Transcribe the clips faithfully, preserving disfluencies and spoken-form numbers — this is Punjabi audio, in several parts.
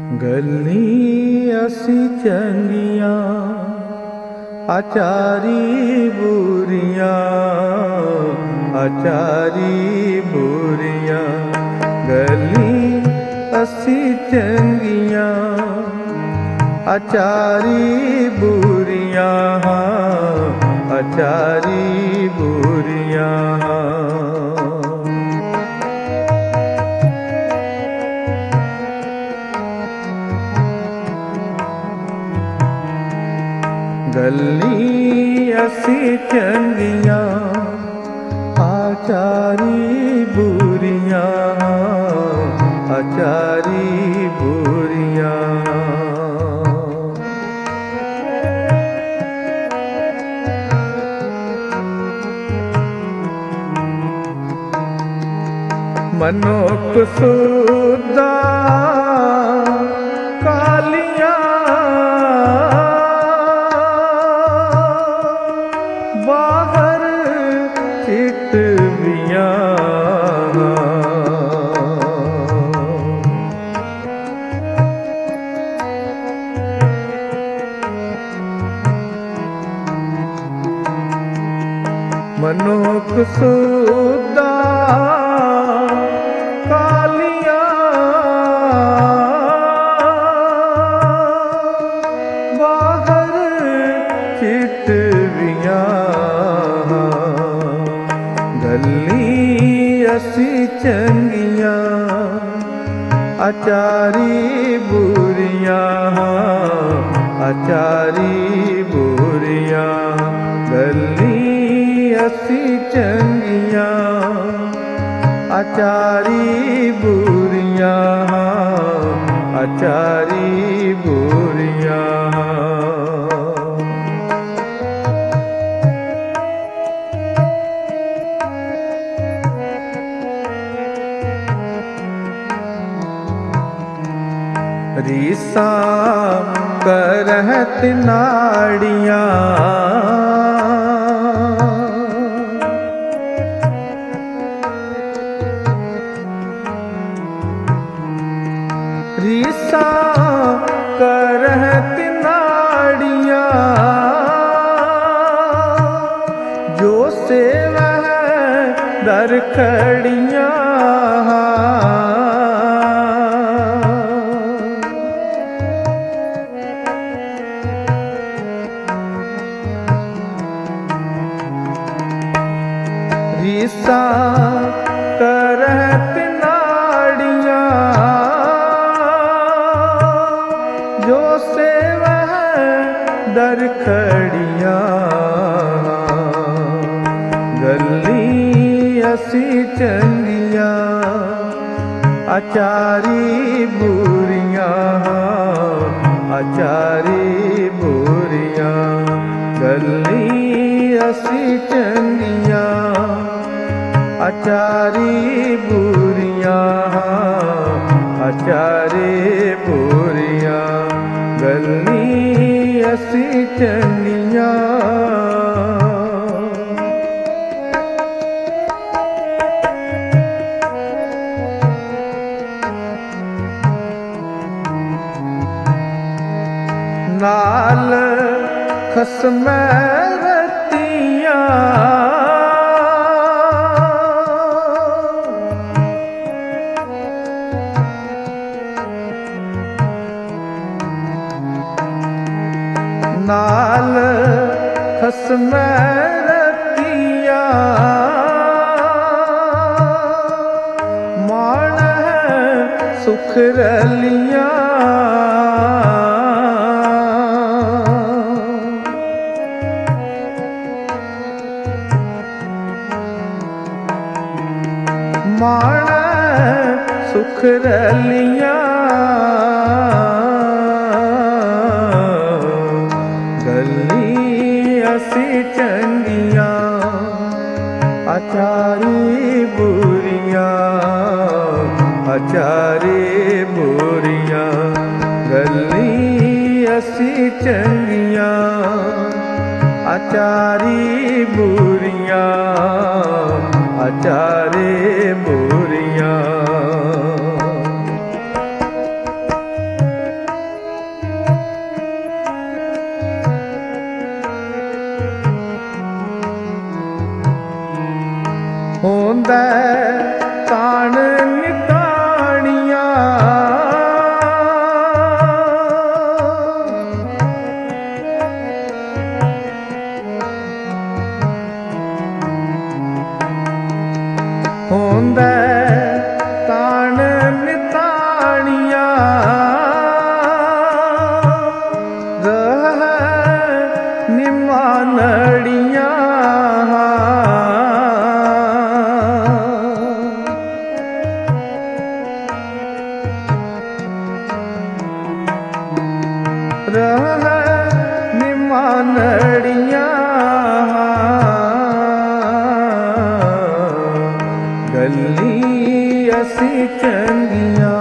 ਗੱਲੀ ਅਸੀਂ ਚੰਗੀਆਂ ਆਚਾਰੀ ਬੁਰੀਆਂ, ਆਚਾਰੀ ਬੁਰੀਆਂ। ਗੱਲੀ ਅਸੀਂ ਚੰਗੀਆਂ ਆਚਾਰੀ ਬੁਰੀਆਂ, ਆਚਾਰੀ ਬੁਰੀਆਂ। ਗੱਲੀ ਅਸੀਂ ਚੰਗੀਆਂ ਆਚਾਰੀ ਬੁਰੀਆਂ, ਆਚਾਰੀ ਬੁਰੀਆਂ। ਮਨੁੱਖ ਸੁਦਾ ਕਾਲੀਆਂ, ਬਾਹਰ ਚਿਤਵੀਆਂ। ਮਨੁੱਖ ਸੁਦਾ ਕਾਲੀਆਂ, ਬਾਹਰ ਚਿਤਵੀਆਂ। ਗੱਲੀ ਅਸੀਂ ਚੰਗੀਆਂ ਆਚਾਰੀ ਬੁਰੀਆਂ, ਆਚਾਰੀ ਬੁਰੀਆਂ। ਗੱਲੀ ਅਸੀਂ ਚੰਗੀਆਂ ਆਚਾਰੀ ਬੁਰੀਆਂ, ਆਚਾਰੀ ਬੁਰੀਆਂ। ਰੀਸਾਂ ਕਰਹਿਤ ਨਾੜੀਆਂ, ਰੀਸਾਂ ਕਰਹਿਤ ਨਾੜੀਆਂ। ਜੋ ਸੇਵਹਿ ਦਰ ਖੜੀਆਂ, ਰੀਸਾਂ ਕਰਹਿਤ ਨਾੜੀਆਂ। ਜੋ ਸੇਵਹਿ ਦਰ ਖੜੀਆਂ। ਗੱਲੀ ਅਸੀਂ ਚੰਗੀਆਂ ਆਚਾਰੀ ਬੁਰੀਆਂ, ਆਚਾਰੀ ਬੁਰੀਆਂ। ਗੱਲੀ ਅਸੀਂ ਚੰਗੀਆਂ ਆਚਾਰੀ ਬੁਰੀਆਂ, ਆਚਾਰੀ ਬੁਰੀਆਂ। ਗੱਲੀ ਅਸੀਂ ਚੰਗੀਆਂ ਨਾਲ ਖਸਮੈ ਰਤੀਆਂ। ਨਾਲ ਖਸਮੈ ਰਤੀਆਂ। ਮਾਣ ਹੈ ਸੁਖ ਰਲੀਆਂ। ਮਾਣ ਸੁਖ ਰਲੀਆਂ। ਗੱਲੀ ਅਸੀਂ ਚੰਗੀਆਂ ਆਚਾਰੀ ਬੁਰੀਆਂ, ਆਚਾਰੀ ਬੁਰੀਆਂ। ਗੱਲੀ ਅਸੀਂ ਚੰਗੀਆਂ ਆਚਾਰੀ ਬੁਰੀਆਂ, ਆਚਾਰੀ ਬੁਰੀਆਂ। रह निमानड़ियाँ गली असी चंगियाँ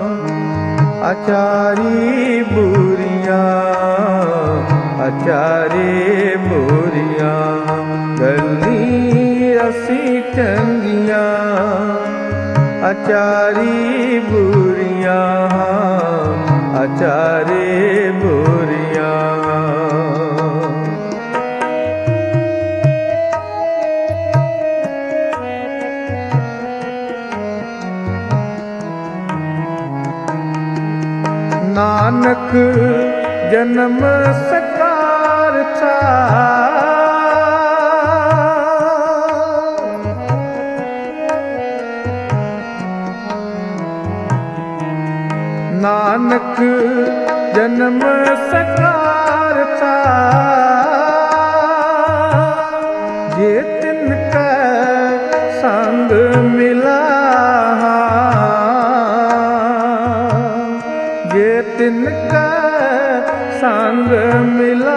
आचारी बुरियाँ आचारी बुरियाँ गली असी चंगियाँ आचारी बुरियाँ आचारी बुरियाँ नानक जन्म सकार था नानक जन्म सकार था जे तिनका संग मिला जे तिनका संग मिला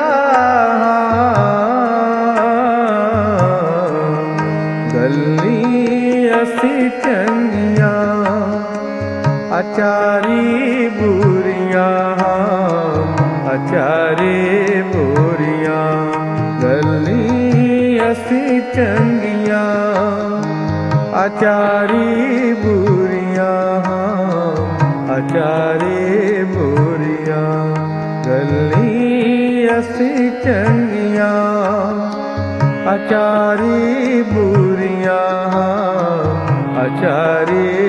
गली असी चंगियाँ आचारी बुरियाँ आचारी बुरियाँ गली असी चंगियाँ आचारी बुरियाँ आचारी बुरियाँ गली असी चंगियाँ आचारी बुरियाँ आचारी